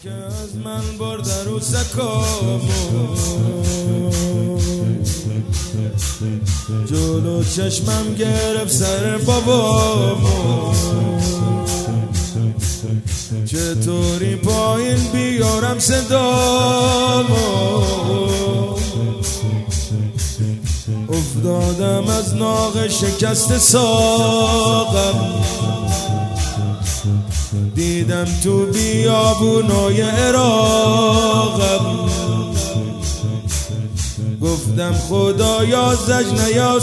که از من برد عروسکامو، جلو چشمم گرفت سر بابامو، چطوری پایین بیارم صدامو، افتادم از ناق شکست ساقم، دیدم تو بیابونای عراقم، گفتم خدایا زج نیا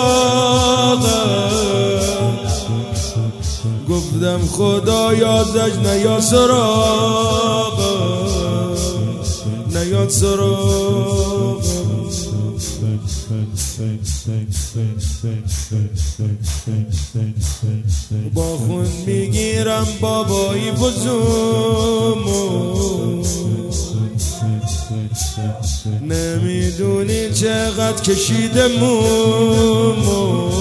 سراغم، گفتم خدایا زج نیا سراغم، نیا سراغم. با خون میگیرم بابایی بزومو، نمیدونی چقدر کشیده مومو،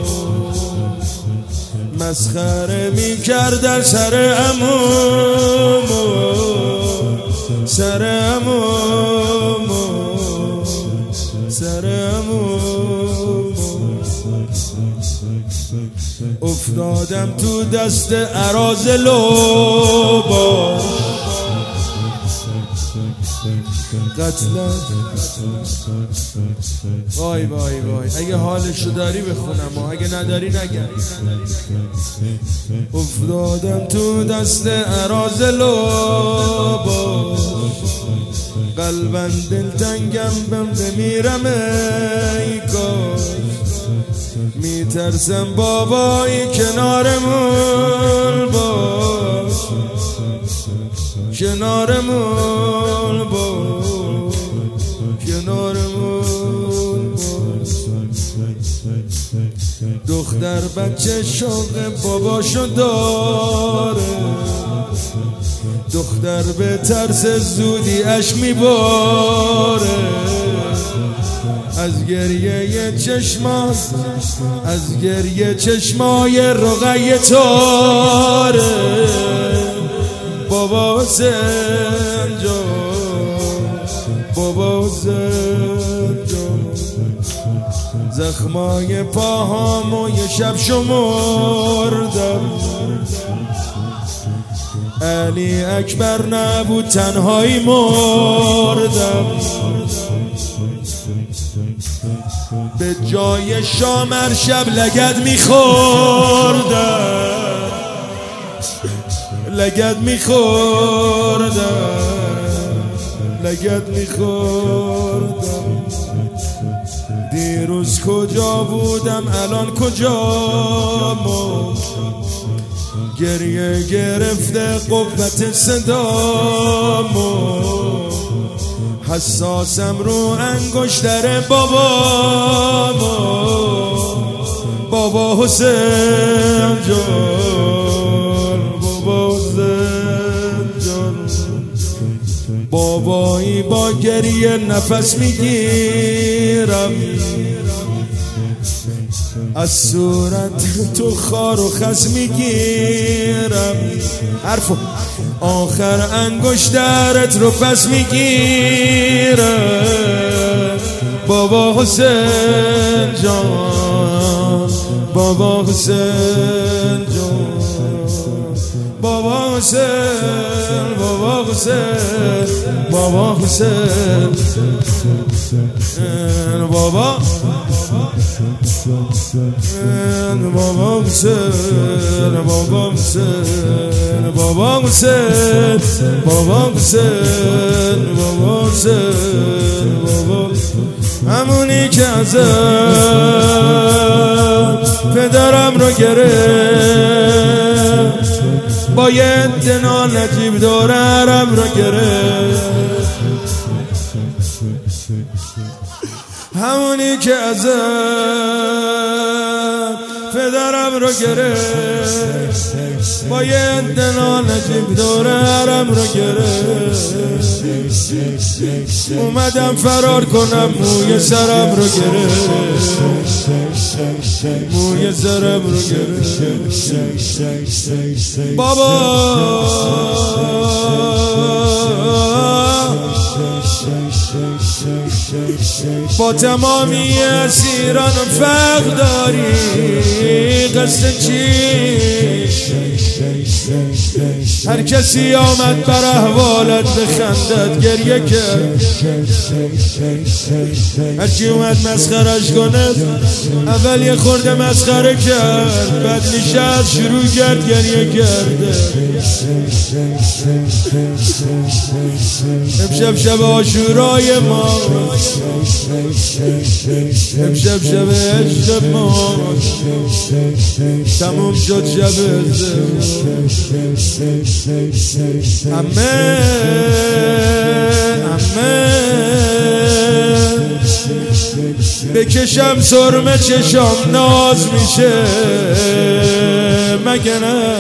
مسخره میکرد در سر عمومو، سر عمومو، سر عمومو. افتادم تو دست اراذلو باش، قتلت. وای وای وای، اگه حالشو داری بخونم و اگه نداری نگم. افتادم تو دست اراذلو باش، قلبم دلتنگم بم بمیرم ای کاش، میترسم بابایی کنارمون باش، کنارمون باش، کنارمون باش. دختر بچه شوق باباشو داره، دختر به ترس زودی اشک میباره، از گریه چشمات، از گریه چشمای رقیه تاره، بابا حسین جان، بابا حسین جان. زخمای پاهامو یه شب شمردم، علی اکبر نبود تنهایی مردم، به جای شام هر شب لگد میخوردم، لگد میخوردم، لگد میخوردم. دیروز کجا بودم الان کجامو، گریه گرفته قوت صدامو، حساسم رو انگشتر بابامو، بابا حسین جان، بابا حسین جان. بابایی با گریه نفس میگیرم، از صورت تو خار و خس میگیرم، حرفو آخر انگشترت رو پس میگیرم، بابا حسین جان، بابا حسین جان، بابا حسین، بابا حسین، بابا حسین، بابا بابا حسین، بابا حسین، بابا حسین، بابا حسین، بابا حسین، بابا. همونی که ازم پدرم رو گرفت، با یه دنا نجیب دورم رو گرفت، همونی که ازم پدرم رو گرفت، با یه دنا نجیب دورم رو گرفت، اومدم فرار کنم موی سرم رو گرفت، موی سرم رو گرفت. بابا با تمامی اسیران فرق داری قصد چی؟ هر کسی آمد بر احوالت بخندد گریه کرد، هرکی اومد مسخرش کنه اول یه خورده مسخره کرد، بعد نشست شروع کرد گریه کرده. امشب شب عاشورای ما، امشب شب عشق ما، تموم شد شب همه بکشم سرمه چشام ناز میشه مگه نه؟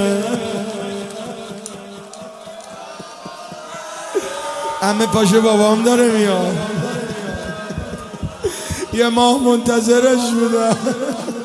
همه پاشه بابام داره میاد، یه ماه منتظرش بودم.